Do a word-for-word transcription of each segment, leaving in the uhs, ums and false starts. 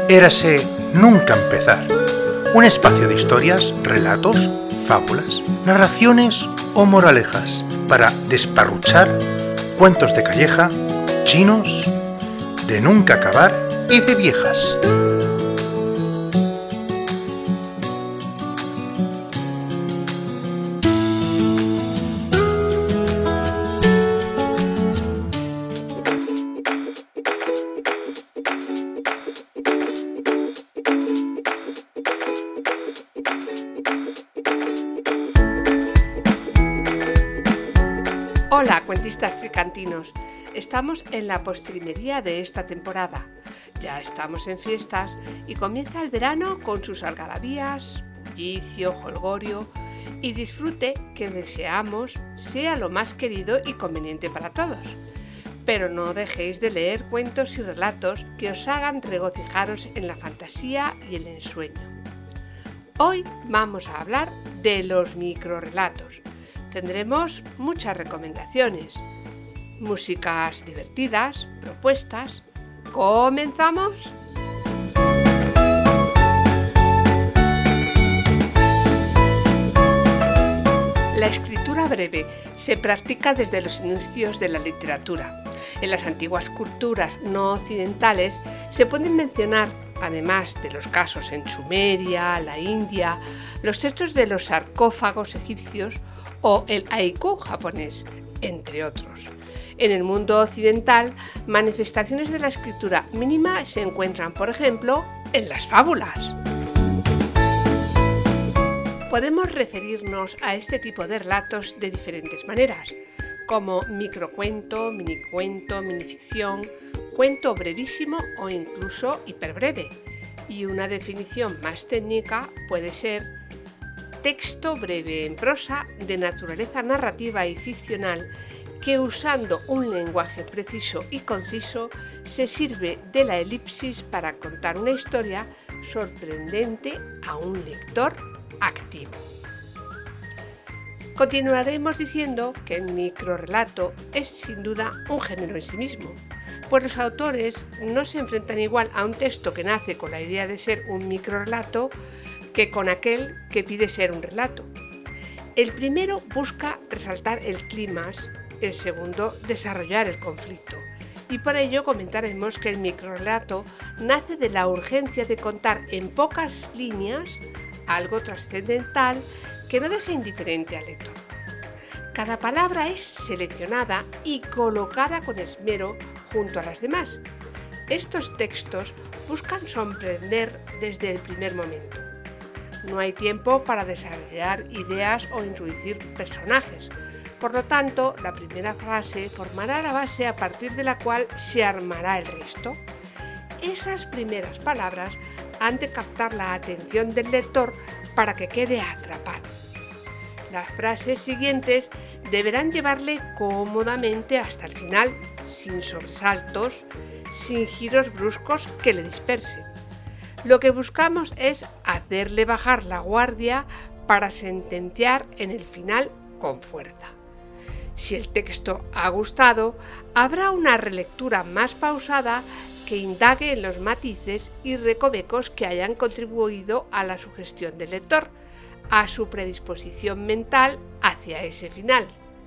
Érase Nunca Empezar, un espacio de historias, relatos, fábulas, narraciones o moralejas para desparruchar cuentos de calleja, chinos, de nunca acabar y de viejas. Hola, cuentistas tricantinos. Estamos en la postrimería de esta temporada. Ya estamos en fiestas y comienza el verano con sus algarabías, bullicio, jolgorio y disfrute que deseamos sea lo más querido y conveniente para todos. Pero no dejéis de leer cuentos y relatos que os hagan regocijaros en la fantasía y el ensueño. Hoy vamos a hablar de los microrelatos. Tendremos muchas recomendaciones, músicas divertidas, propuestas. ¿Comenzamos? La escritura breve se practica desde los inicios de la literatura. En las antiguas culturas no occidentales se pueden mencionar, además de los casos en Sumeria, la India, los textos de los sarcófagos egipcios o el haiku japonés, entre otros. En el mundo occidental, manifestaciones de la escritura mínima se encuentran, por ejemplo, en las fábulas. Podemos referirnos a este tipo de relatos de diferentes maneras, como microcuento, minicuento, minificción, cuento brevísimo o incluso hiperbreve. Y una definición más técnica puede ser texto breve en prosa de naturaleza narrativa y ficcional que, usando un lenguaje preciso y conciso, se sirve de la elipsis para contar una historia sorprendente a un lector activo. Continuaremos diciendo que el microrrelato es sin duda un género en sí mismo, pues los autores no se enfrentan igual a un texto que nace con la idea de ser un microrrelato que con aquel que pide ser un relato. El primero busca resaltar el clímax, el segundo desarrollar el conflicto, y por ello comentaremos que el microrrelato nace de la urgencia de contar en pocas líneas algo trascendental que no deje indiferente al lector. Cada palabra es seleccionada y colocada con esmero junto a las demás. Estos textos buscan sorprender desde el primer momento. No hay tiempo para desarrollar ideas o introducir personajes. Por lo tanto, la primera frase formará la base a partir de la cual se armará el resto. Esas primeras palabras han de captar la atención del lector para que quede atrapado. Las frases siguientes deberán llevarle cómodamente hasta el final, sin sobresaltos, sin giros bruscos que le dispersen. Lo que buscamos es hacerle bajar la guardia para sentenciar en el final con fuerza. Si el texto ha gustado, habrá una relectura más pausada que indague en los matices y recovecos que hayan contribuido a la sugestión del lector, a su predisposición mental hacia ese final.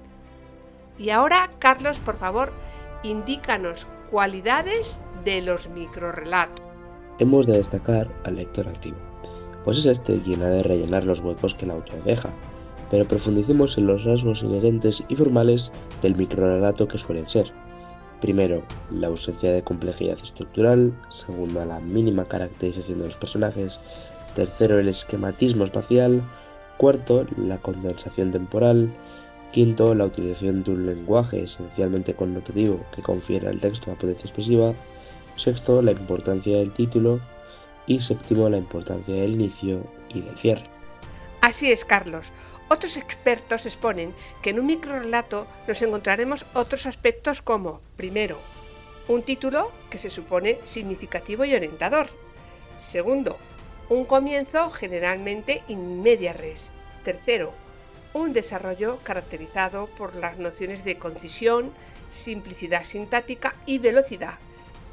Y ahora, Carlos, por favor, indícanos cualidades de los microrrelatos. Hemos de destacar al lector activo, pues es este quien ha de rellenar los huecos que el autor deja, pero profundicemos en los rasgos inherentes y formales del microrrelato que suelen ser: primero, la ausencia de complejidad estructural; segundo, la mínima caracterización de los personajes; tercero, el esquematismo espacial; cuarto, la condensación temporal; quinto, la utilización de un lenguaje esencialmente connotativo que confiere al texto la potencia expresiva; sexto, la importancia del título; y séptimo, la importancia del inicio y del cierre. Así es, Carlos. Otros expertos exponen que en un microrrelato nos encontraremos otros aspectos como, primero, un título que se supone significativo y orientador; segundo, un comienzo generalmente in media res; tercero, un desarrollo caracterizado por las nociones de concisión, simplicidad sintáctica y velocidad;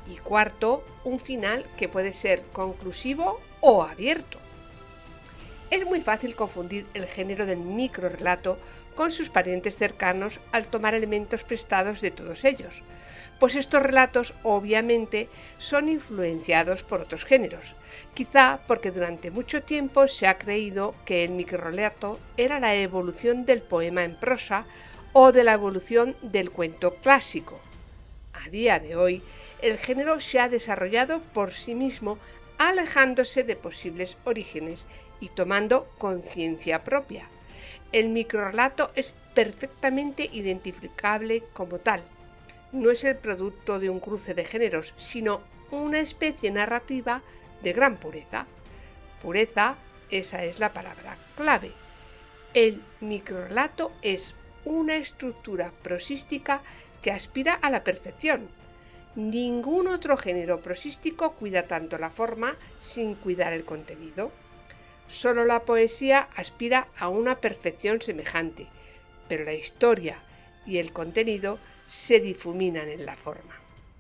Y cuarto, un final que puede ser conclusivo o abierto. Es muy fácil confundir el género del microrrelato con sus parientes cercanos al tomar elementos prestados de todos ellos, pues estos relatos obviamente son influenciados por otros géneros, quizá porque durante mucho tiempo se ha creído que el microrrelato era la evolución del poema en prosa o de la evolución del cuento clásico. A día de hoy, el género se ha desarrollado por sí mismo, alejándose de posibles orígenes y tomando conciencia propia. El microrrelato es perfectamente identificable como tal. No es el producto de un cruce de géneros, sino una especie narrativa de gran pureza. Pureza, esa es la palabra clave. El microrrelato es una estructura prosística que aspira a la perfección. Ningún otro género prosístico cuida tanto la forma sin cuidar el contenido. Solo la poesía aspira a una perfección semejante, pero la historia y el contenido se difuminan en la forma.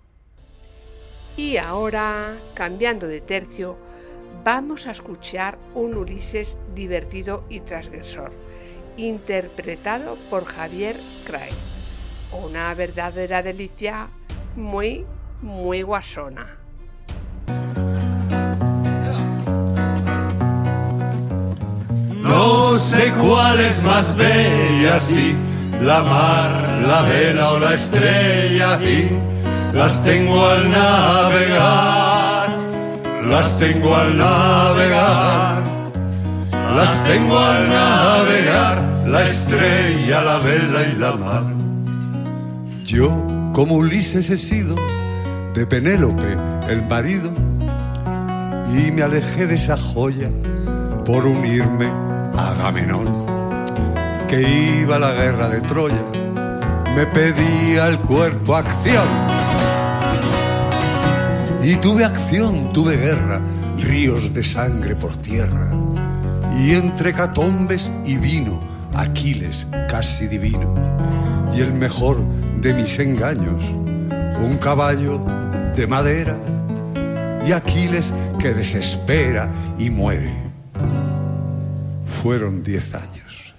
Y ahora, cambiando de tercio, vamos a escuchar un Ulises divertido y transgresor, interpretado por Javier Craig. Una verdadera delicia, muy, muy guasona. No sé cuál es más bella, si la mar, la vela o la estrella, y las tengo al navegar, las tengo al navegar, las tengo al navegar, la estrella, la vela y la mar. Yo, como Ulises, he sido de Penélope el marido, y me alejé de esa joya por unirme a Agamenón, que iba a la guerra de Troya. Me pedía el cuerpo acción, y tuve acción, tuve guerra, ríos de sangre por tierra, y entre catombes y vino, Aquiles casi divino, y el mejor de mis engaños, un caballo de madera, y Aquiles que desespera y muere. Fueron diez años.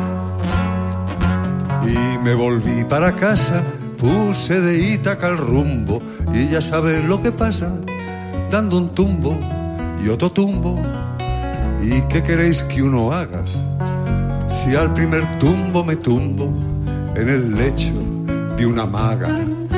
Y me volví para casa, puse de Ítaca el rumbo, y ya sabes lo que pasa, dando un tumbo y otro tumbo. ¿Y qué queréis que uno haga si al primer tumbo me tumbo en el lecho de una maga?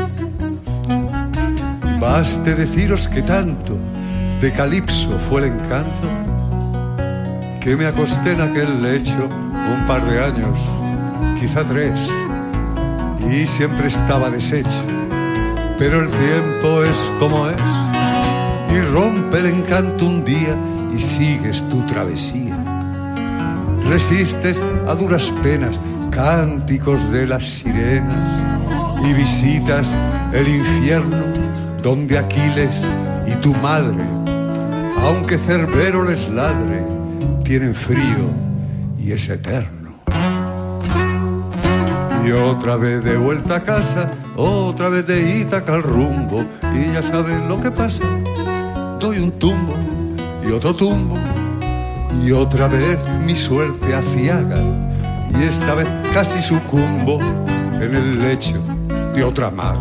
Baste deciros que tanto de Calipso fue el encanto, que me acosté en aquel lecho un par de años, quizá tres, y siempre estaba deshecho. Pero el tiempo es como es, y rompe el encanto un día y sigues tu travesía. Resistes a duras penas cánticos de las sirenas y visitas el infierno donde Aquiles y tu madre, aunque Cerbero les ladre, tienen frío y es eterno. Y otra vez de vuelta a casa, otra vez de Ítaca al rumbo, y ya saben lo que pasa, doy un tumbo y otro tumbo, y otra vez mi suerte aciaga, y esta vez casi sucumbo en el lecho de otra maga.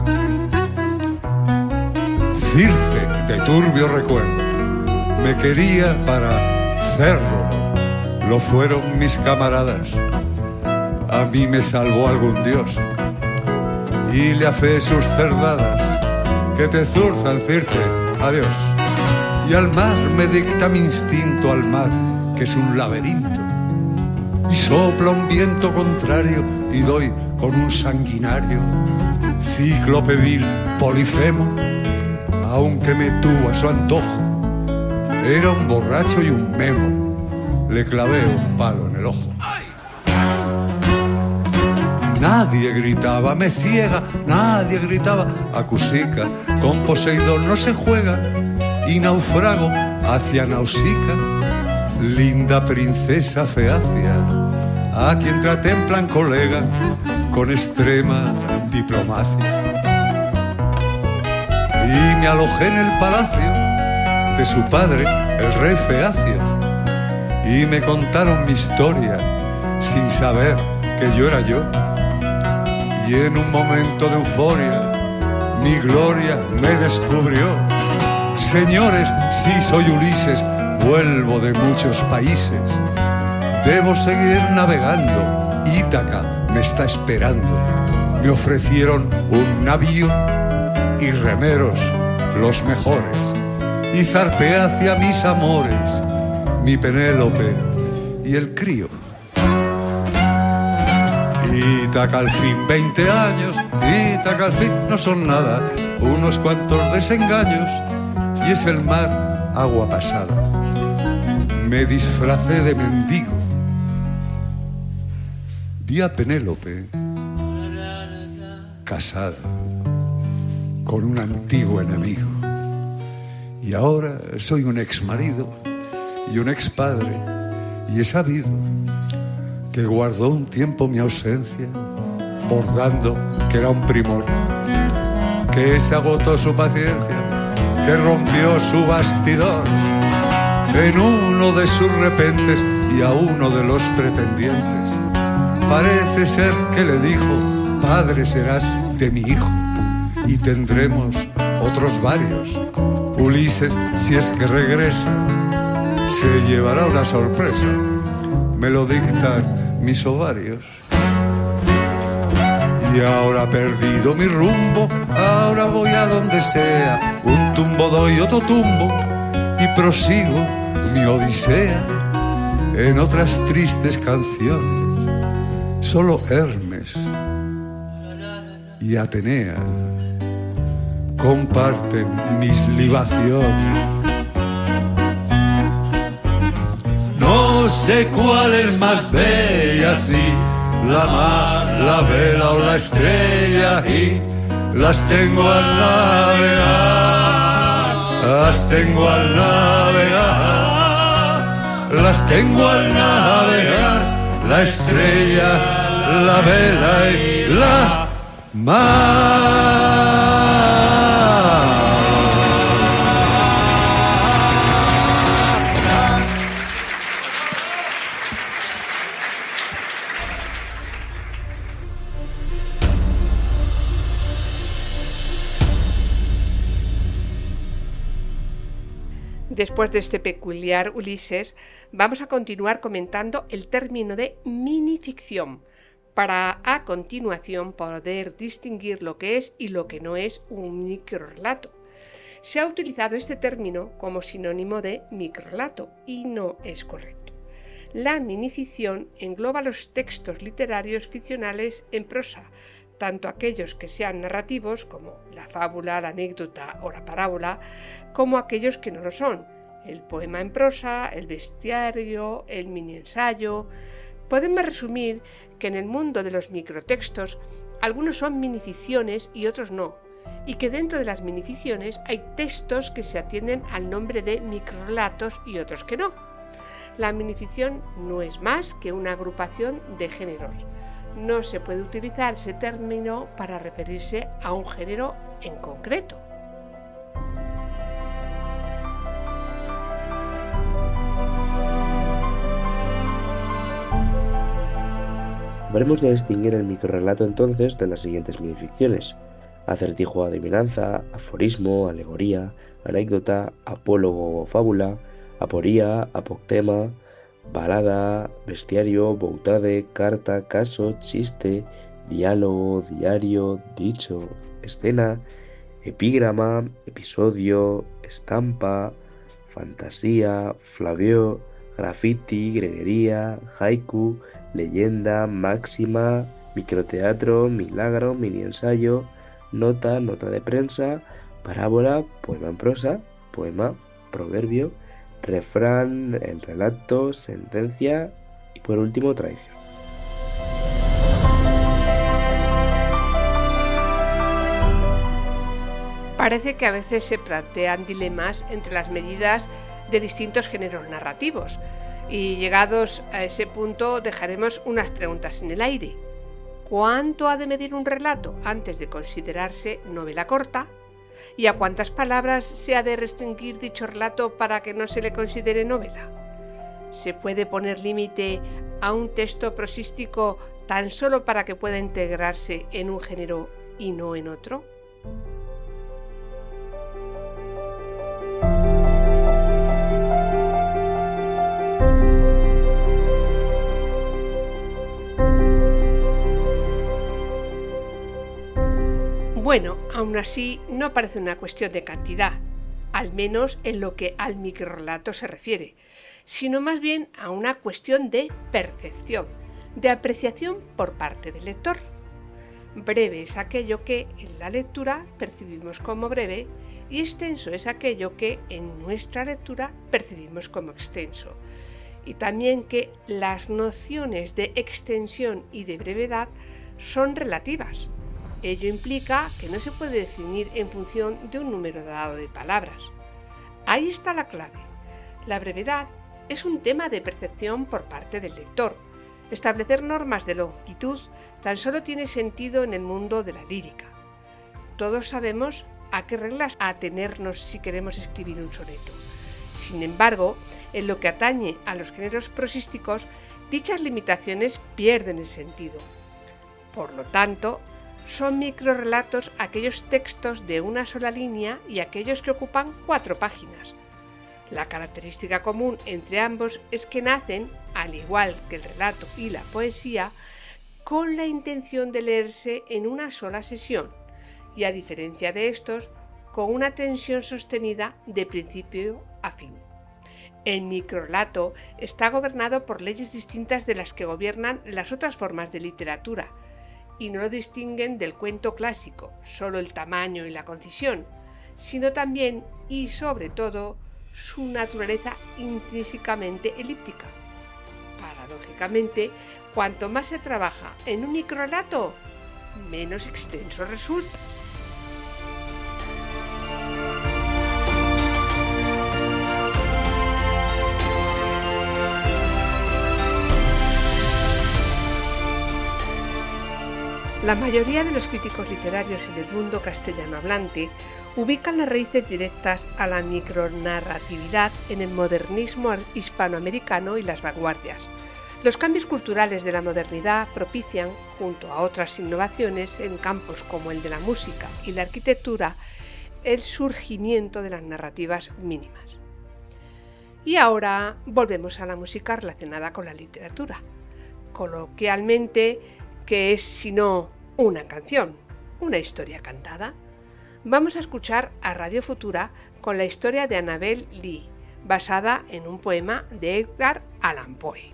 Circe, de turbio recuerdo, me quería para cerro, lo fueron mis camaradas, a mí me salvó algún dios, y le afé sus cerdadas, que te zurzan, Circe, adiós. Y al mar me dicta mi instinto, al mar, que es un laberinto, y sopla un viento contrario, y doy con un sanguinario, cíclope vil, Polifemo, aunque me tuvo a su antojo, era un borracho y un memo, le clavé un palo en el ojo. Nadie gritaba, me ciega, nadie gritaba, Acusica, con Poseidón no se juega, y naufrago hacia Nausica, linda princesa Feacia, a quien traté en plan colega, con extrema diplomacia. y me alojé en el palacio de su padre, el rey Feacio, y me contaron mi historia sin saber que yo era yo. Y en un momento de euforia mi gloria me descubrió. Señores, sí soy Ulises, vuelvo de muchos países. Debo seguir navegando, Ítaca me está esperando. Me ofrecieron un navío y remeros los mejores, y zarpé hacia mis amores, mi Penélope y el crío. Ítaca al fin, veinte años, Ítaca al fin no son nada, unos cuantos desengaños, y es el mar agua pasada. Me disfracé de mendigo, vi a Penélope casada con un antiguo enemigo, y ahora soy un ex marido y un ex padre, y he sabido que guardó un tiempo mi ausencia, bordando que era un primor, que se agotó su paciencia, que rompió su bastidor en uno de sus repentes, y a uno de los pretendientes parece ser que le dijo: padre serás de mi hijo, y tendremos otros varios. Ulises, si es que regresa, se llevará una sorpresa, me lo dictan mis ovarios. Y ahora perdido mi rumbo, ahora voy a donde sea, un tumbo doy otro tumbo, y prosigo mi odisea en otras tristes canciones. Solo Hermes y Atenea comparten mis libaciones. No sé cuál es más bella, si la mar, la vela o la estrella, y las tengo al navegar, las tengo al navegar, las tengo al navegar, la estrella, la vela y la mar. Después de este peculiar Ulises, vamos a continuar comentando el término de minificción, para a continuación poder distinguir lo que es y lo que no es un microrrelato. Se ha utilizado este término como sinónimo de microrrelato y no es correcto. La minificción engloba los textos literarios ficcionales en prosa, tanto aquellos que sean narrativos, como la fábula, la anécdota o la parábola, como aquellos que no lo son, el poema en prosa, el bestiario, el mini ensayo. Podemos resumir que en el mundo de los microtextos algunos son minificciones y otros no, y que dentro de las minificciones hay textos que se atienden al nombre de microrrelatos y otros que no. La minificción no es más que una agrupación de géneros. No se puede utilizar ese término para referirse a un género en concreto. Habremos de distinguir el microrrelato entonces de las siguientes minificciones: acertijo o adivinanza, aforismo, alegoría, anécdota, apólogo o fábula, aporía, apoctema, balada, bestiario, boutade, carta, caso, chiste, diálogo, diario, dicho, escena, epígrama, episodio, estampa, fantasía, flavió, graffiti, greguería, haiku, leyenda, máxima, microteatro, milagro, mini ensayo, nota, nota de prensa, parábola, poema en prosa, poema, proverbio, refrán, el relato, sentencia y por último tradición. Parece que a veces se plantean dilemas entre las medidas de distintos géneros narrativos, y llegados a ese punto dejaremos unas preguntas en el aire. ¿Cuánto ha de medir un relato antes de considerarse novela corta? ¿Y a cuántas palabras se ha de restringir dicho relato para que no se le considere novela? ¿Se puede poner límite a un texto prosístico tan solo para que pueda integrarse en un género y no en otro? Bueno, aún así no parece una cuestión de cantidad, al menos en lo que al microrrelato se refiere, sino más bien a una cuestión de percepción, de apreciación por parte del lector. Breve es aquello que en la lectura percibimos como breve y extenso es aquello que en nuestra lectura percibimos como extenso. Y también que las nociones de extensión y de brevedad son relativas. Ello implica que no se puede definir en función de un número dado de palabras. Ahí está la clave. La brevedad es un tema de percepción por parte del lector. Establecer normas de longitud tan solo tiene sentido en el mundo de la lírica. Todos sabemos a qué reglas atenernos si queremos escribir un soneto. Sin embargo, en lo que atañe a los géneros prosísticos, dichas limitaciones pierden el sentido. Por lo tanto, son microrrelatos aquellos textos de una sola línea y aquellos que ocupan cuatro páginas. La característica común entre ambos es que nacen, al igual que el relato y la poesía, con la intención de leerse en una sola sesión y, a diferencia de estos, con una tensión sostenida de principio a fin. El microrrelato está gobernado por leyes distintas de las que gobiernan las otras formas de literatura, y no lo distinguen del cuento clásico, solo el tamaño y la concisión, sino también y sobre todo su naturaleza intrínsecamente elíptica. Paradójicamente, cuanto más se trabaja en un microrrelato, menos extenso resulta. La mayoría de los críticos literarios en el mundo castellano hablante ubican las raíces directas a la micronarratividad en el modernismo hispanoamericano y las vanguardias. Los cambios culturales de la modernidad propician, junto a otras innovaciones en campos como el de la música y la arquitectura, el surgimiento de las narrativas mínimas. Y ahora volvemos a la música relacionada con la literatura. Coloquialmente, ¿qué es sino una canción, una historia cantada? Vamos a escuchar a Radio Futura con la historia de Annabel Lee, basada en un poema de Edgar Allan Poe.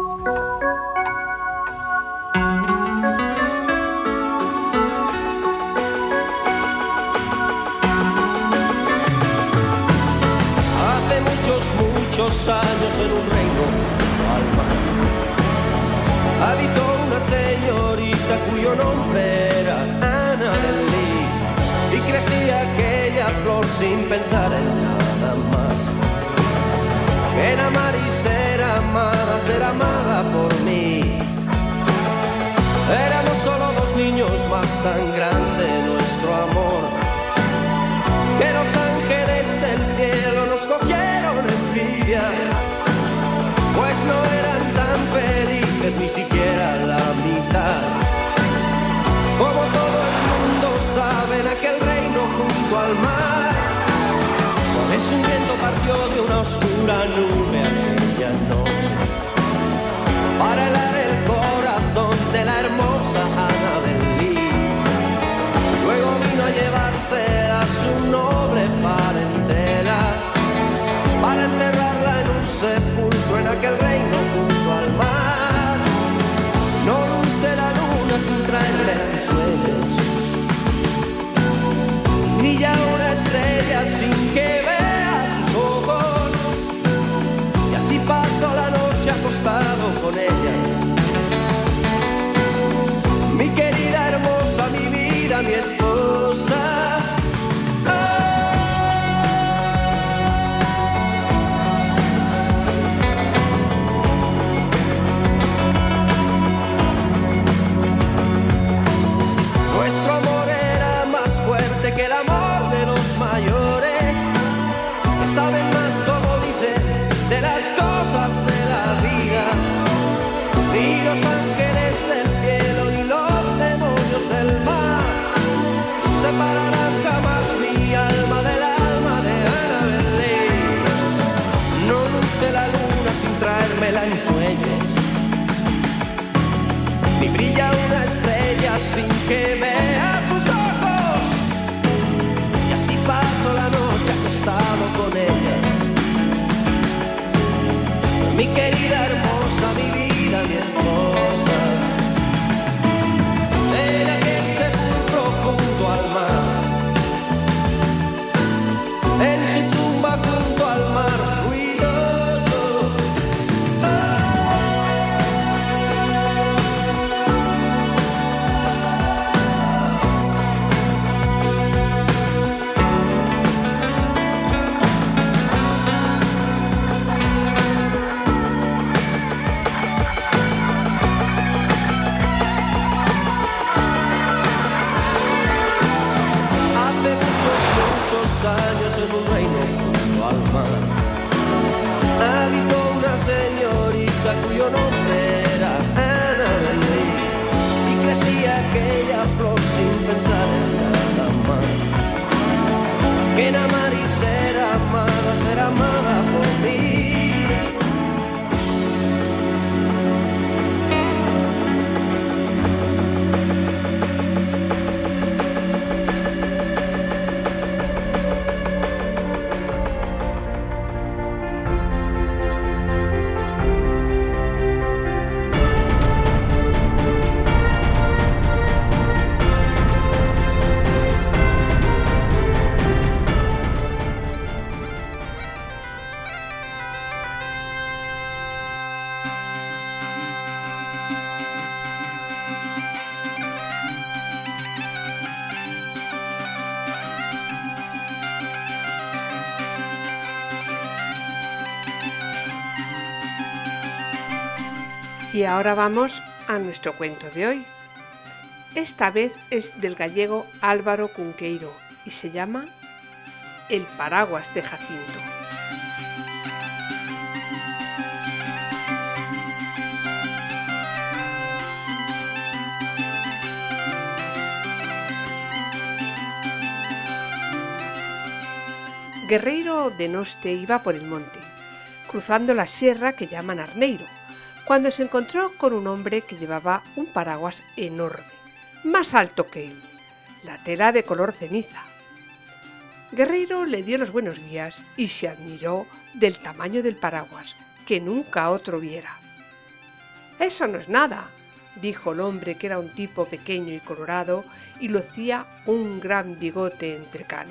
Hace muchos, muchos años en un reino al mar habitó una señorita cuyo nombre era Annabel Lee, y crecía aquella flor sin pensar en nada más que en amar y ser amada, ser amada por mí. Éramos solo dos niños, más tan grande nuestro amor que los ángeles del cielo nos cogieron envidia, pues no eran tan felices ni siquiera la mitad. Como todo el mundo sabe, en aquel reino junto al mar, pues un viento partió de una oscura nube aquella noche para helar el corazón de la hermosa Annabel Lee. Luego vino a llevarse a su noble parentela para enterrarla en un sepulcro en aquel reino junto al mar. No luce la luna sin traerme mis sueños, ni ya una estrella sin que vea sus ojos, y así paso la noche acostado con ella. Mi querida, hermosa, mi vida, mi esposa. Que el amor de los quedan sueños, ni brilla una estrella sin que vea sus ojos. Y así paso la noche acostado con ella, mi querida hermosa, mi vida, mi esposa. En aquel sepulcro junto al mar, en su tumba junto al mar, ruidoso. Hace muchos, muchos años en un reino junto al mar habitó una señorita cuyo nombre era Annabelle, y crecía aquella flor sin pensar en nada más que en amar y ser amada, ser amada por mí. Y ahora vamos a nuestro cuento de hoy. Esta vez es del gallego Álvaro Cunqueiro y se llama El paraguas de Jacinto. Guerreiro de Noste iba por el monte, cruzando la sierra que llaman Arneiro, cuando se encontró con un hombre que llevaba un paraguas enorme, más alto que él, la tela de color ceniza. Guerreiro le dio los buenos días y se admiró del tamaño del paraguas, que nunca otro viera. «Eso no es nada», dijo el hombre, que era un tipo pequeño y colorado y lucía un gran bigote entrecano.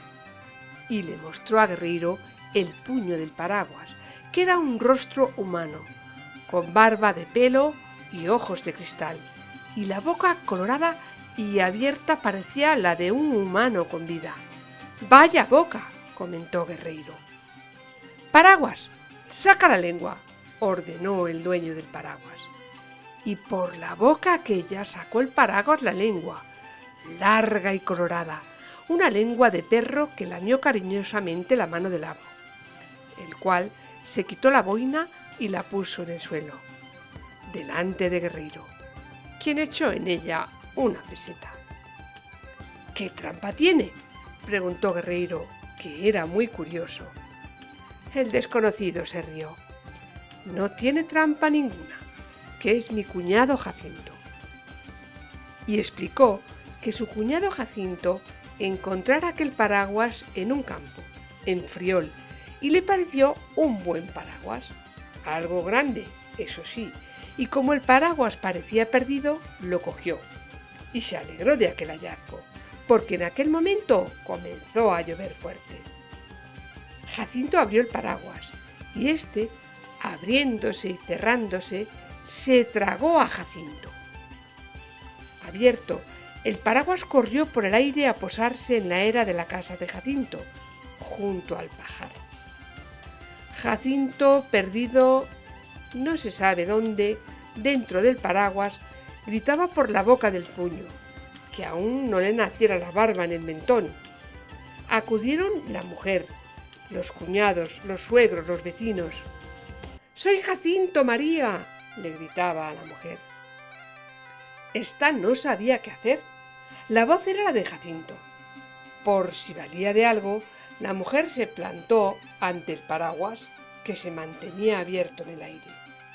Y le mostró a Guerreiro el puño del paraguas, que era un rostro humano, con barba de pelo y ojos de cristal, y la boca colorada y abierta parecía la de un humano con vida. «Vaya boca», comentó Guerreiro. «Paraguas, saca la lengua», ordenó el dueño del paraguas. Y por la boca aquella sacó el paraguas la lengua, larga y colorada, una lengua de perro que lamió cariñosamente la mano del amo, el cual se quitó la boina y la puso en el suelo, delante de Guerreiro, quien echó en ella una peseta. «¿Qué trampa tiene?», preguntó Guerreiro, que era muy curioso. El desconocido se rió. «No tiene trampa ninguna, que es mi cuñado Jacinto». Y explicó que su cuñado Jacinto encontrara aquel paraguas en un campo, en Friol, y le pareció un buen paraguas, algo grande, eso sí, y como el paraguas parecía perdido, lo cogió y se alegró de aquel hallazgo, porque en aquel momento comenzó a llover fuerte. Jacinto abrió el paraguas y éste, abriéndose y cerrándose, se tragó a Jacinto. Abierto, el paraguas corrió por el aire a posarse en la era de la casa de Jacinto, junto al pajar. Jacinto, perdido no se sabe dónde, dentro del paraguas, gritaba por la boca del puño, que aún no le naciera la barba en el mentón. Acudieron la mujer, los cuñados, los suegros, los vecinos. «¡Soy Jacinto, María!», le gritaba a la mujer. Esta no sabía qué hacer. La voz era la de Jacinto. Por si valía de algo, la mujer se plantó ante el paraguas, que se mantenía abierto en el aire.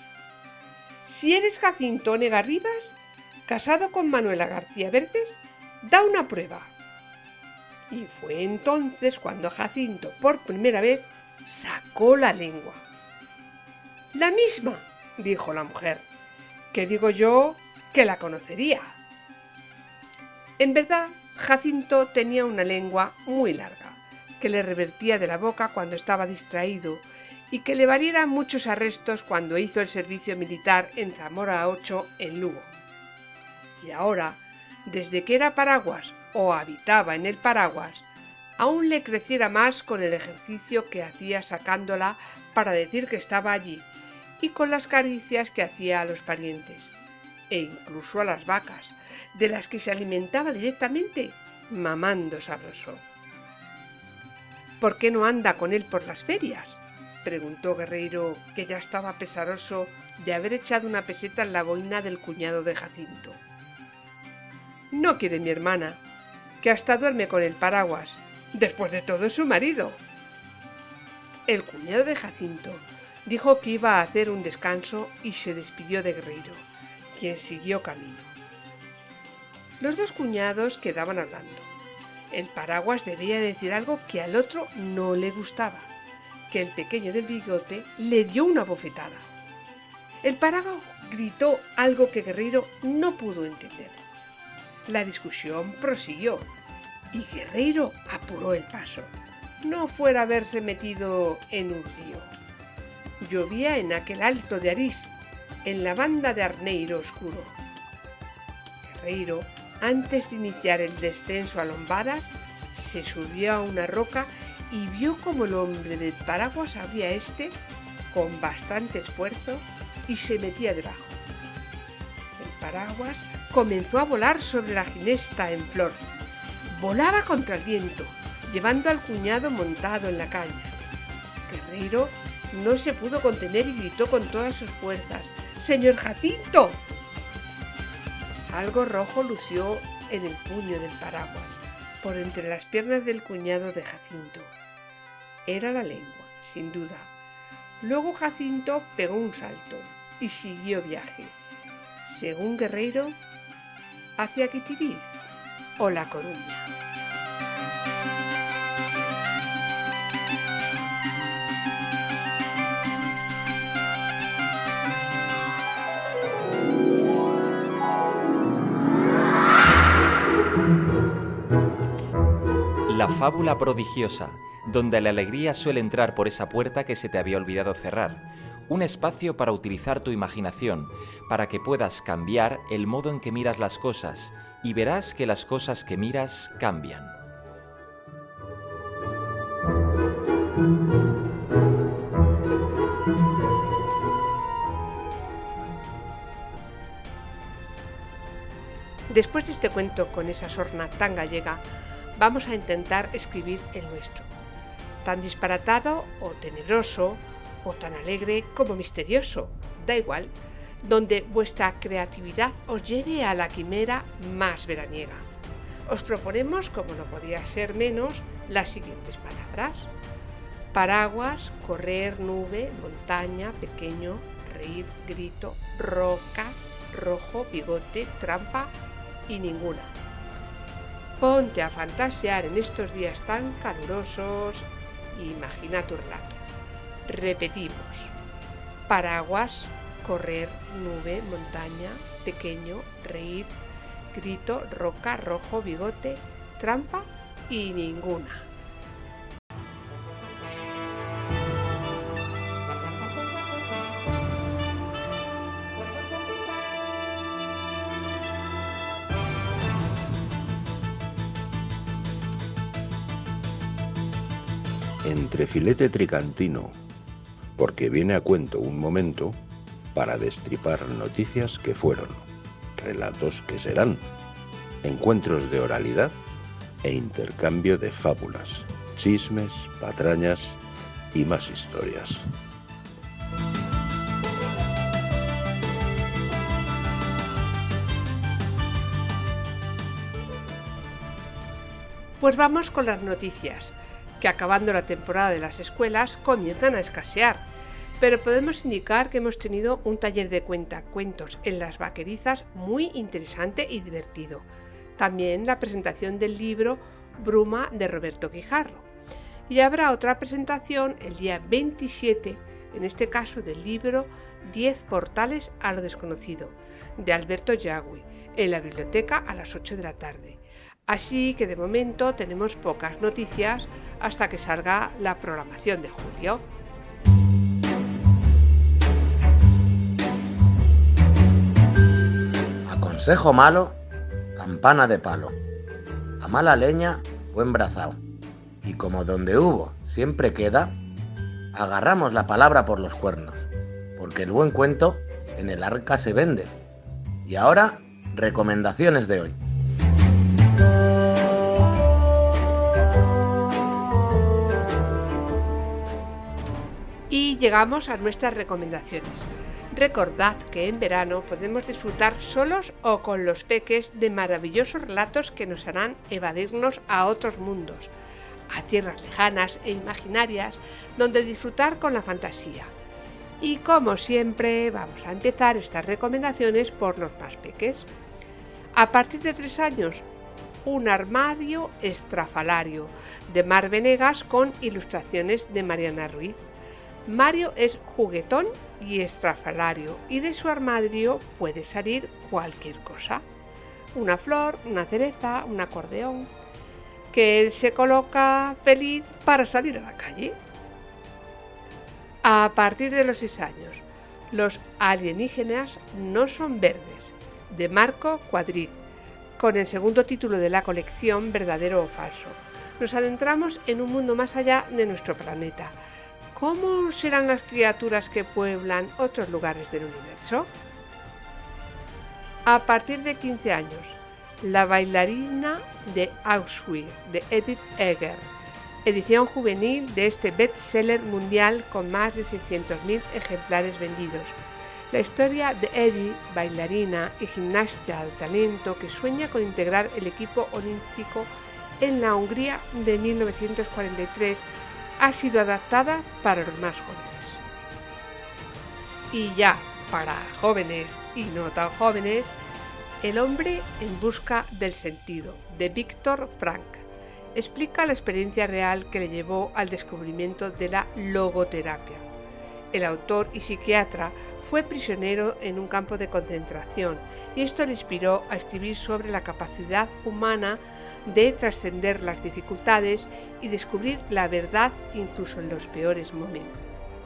Si eres Jacinto Onegarribas, casado con Manuela García Verdes, da una prueba. Y fue entonces cuando Jacinto por primera vez sacó la lengua. La misma, dijo la mujer, que digo yo que la conocería. En verdad, Jacinto tenía una lengua muy larga, que le revertía de la boca cuando estaba distraído y que le valiera muchos arrestos cuando hizo el servicio militar en Zamora ocho en Lugo. Y ahora, desde que era paraguas o habitaba en el paraguas, aún le creciera más con el ejercicio que hacía sacándola para decir que estaba allí y con las caricias que hacía a los parientes e incluso a las vacas, de las que se alimentaba directamente, mamando sabroso. ¿Por qué no anda con él por las ferias?, preguntó Guerreiro, que ya estaba pesaroso de haber echado una peseta en la boina del cuñado de Jacinto. No quiere mi hermana, que hasta duerme con el paraguas. Después de todo es su marido. El cuñado de Jacinto dijo que iba a hacer un descanso y se despidió de Guerreiro, quien siguió camino. Los dos cuñados quedaban hablando. El paraguas debía decir algo que al otro no le gustaba, que el pequeño del bigote le dio una bofetada. El paraguas gritó algo que Guerreiro no pudo entender. La discusión prosiguió y Guerreiro apuró el paso, no fuera a haberse metido en un río. Llovía en aquel alto de Arís, en la banda de Arneiro Oscuro. Guerreiro, antes de iniciar el descenso a Lombadas, se subió a una roca y vio como el hombre del paraguas abría este con bastante esfuerzo y se metía debajo. El paraguas comenzó a volar sobre la ginesta en flor. Volaba contra el viento, llevando al cuñado montado en la caña. Guerreiro no se pudo contener y gritó con todas sus fuerzas: ¡Señor Jacinto! Algo rojo lució en el puño del paraguas, por entre las piernas del cuñado de Jacinto. Era la lengua, sin duda. Luego Jacinto pegó un salto y siguió viaje, según Guerreiro, hacia Quitiriz o La Coruña. La fábula prodigiosa, donde la alegría suele entrar por esa puerta que se te había olvidado cerrar. Un espacio para utilizar tu imaginación, para que puedas cambiar el modo en que miras las cosas, y verás que las cosas que miras cambian. Después de este cuento con esa sorna tan gallega, vamos a intentar escribir el nuestro, tan disparatado o tenebroso, o tan alegre como misterioso, da igual, donde vuestra creatividad os lleve a la quimera más veraniega. Os proponemos, como no podía ser menos, las siguientes palabras: paraguas, correr, nube, montaña, pequeño, reír, grito, roca, rojo, bigote, trampa y ninguna. Ponte a fantasear en estos días tan calurosos e imagina tu relato. Repetimos: paraguas, correr, nube, montaña, pequeño, reír, grito, roca, rojo, bigote, trampa y ninguna. Entre filete tricantino, porque viene a cuento un momento para destripar noticias que fueron, relatos que serán, encuentros de oralidad e intercambio de fábulas, chismes, patrañas y más historias. Pues vamos con las noticias, que acabando la temporada de las escuelas comienzan a escasear, pero podemos indicar que hemos tenido un taller de cuentacuentos en Las Vaquerizas muy interesante y divertido. También la presentación del libro Bruma de Roberto Guijarro. Y habrá otra presentación el día veintisiete, en este caso del libro diez portales a lo desconocido, de Alberto Yagüi, en la biblioteca a las ocho de la tarde. Así que de momento tenemos pocas noticias hasta que salga la programación de julio. A consejo malo, campana de palo. A mala leña, buen brazao. Y como donde hubo siempre queda, agarramos la palabra por los cuernos, porque el buen cuento en el arca se vende. Y ahora, recomendaciones de hoy. Y llegamos a nuestras recomendaciones. Recordad que en verano podemos disfrutar solos o con los peques de maravillosos relatos que nos harán evadirnos a otros mundos, a tierras lejanas e imaginarias, donde disfrutar con la fantasía. Y como siempre, vamos a empezar estas recomendaciones por los más peques. A partir de tres años, Un armario estrafalario, de Mar Venegas, con ilustraciones de Mariana Ruiz. Mario es juguetón y estrafalario, y de su armario puede salir cualquier cosa. Una flor, una cereza, un acordeón, que él se coloca feliz para salir a la calle. A partir de los seis años, Los alienígenas no son verdes, de Marco Cuadrid, con el segundo título de la colección Verdadero o Falso. Nos adentramos en un mundo más allá de nuestro planeta. ¿Cómo serán las criaturas que pueblan otros lugares del universo? A partir de quince años, La bailarina de Auschwitz, de Edith Eger, edición juvenil de este bestseller mundial con más de seiscientos mil ejemplares vendidos. La historia de Edith, bailarina y gimnasta al talento que sueña con integrar el equipo olímpico en la Hungría de mil novecientos cuarenta y tres, ha sido adaptada para los más jóvenes. Y ya para jóvenes y no tan jóvenes, El hombre en busca del sentido, de Víctor Frank, explica la experiencia real que le llevó al descubrimiento de la logoterapia. El autor y psiquiatra fue prisionero en un campo de concentración y esto le inspiró a escribir sobre la capacidad humana de trascender las dificultades y descubrir la verdad incluso en los peores momentos.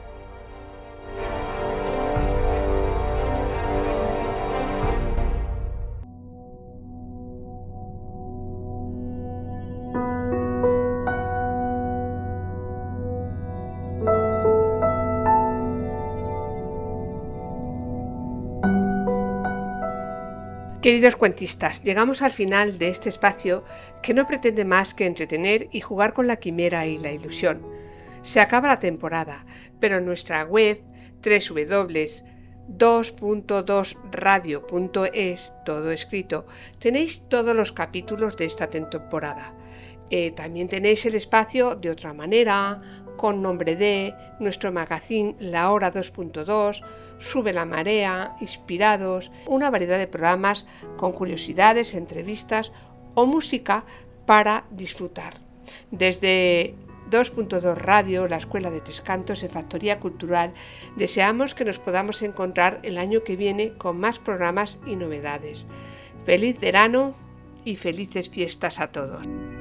Queridos cuentistas, llegamos al final de este espacio que no pretende más que entretener y jugar con la quimera y la ilusión. Se acaba la temporada, pero en nuestra web doble u doble u doble u punto dos punto dos radio punto es, todo escrito, tenéis todos los capítulos de esta temporada. Eh, también tenéis el espacio de otra manera, con nombre de, nuestro magazine La Hora dos punto dos, Sube la Marea, Inspirados, una variedad de programas con curiosidades, entrevistas o música para disfrutar. Desde dos punto dos Radio, la Escuela de Tres Cantos en Factoría Cultural, deseamos que nos podamos encontrar el año que viene con más programas y novedades. Feliz verano y felices fiestas a todos.